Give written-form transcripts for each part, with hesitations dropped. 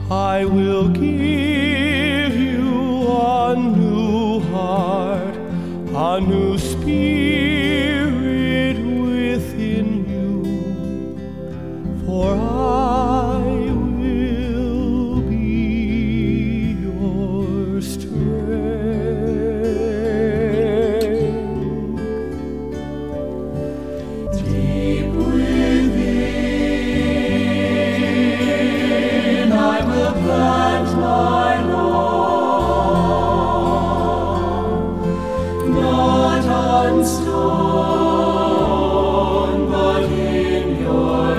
I will give you a new heart, a new spirit within you, for I will be your strength. Deep within, I will plant my law, not on stone, but in your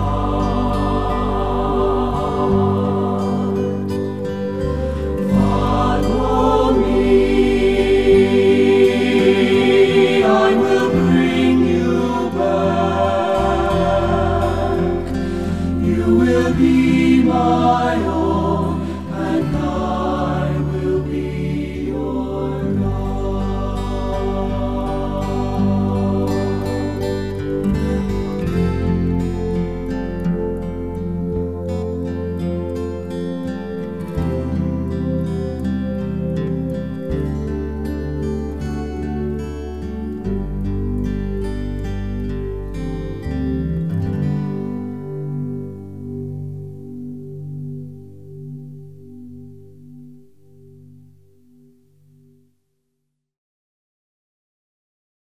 heart. Follow me, I will bring you back. You will be my own, and I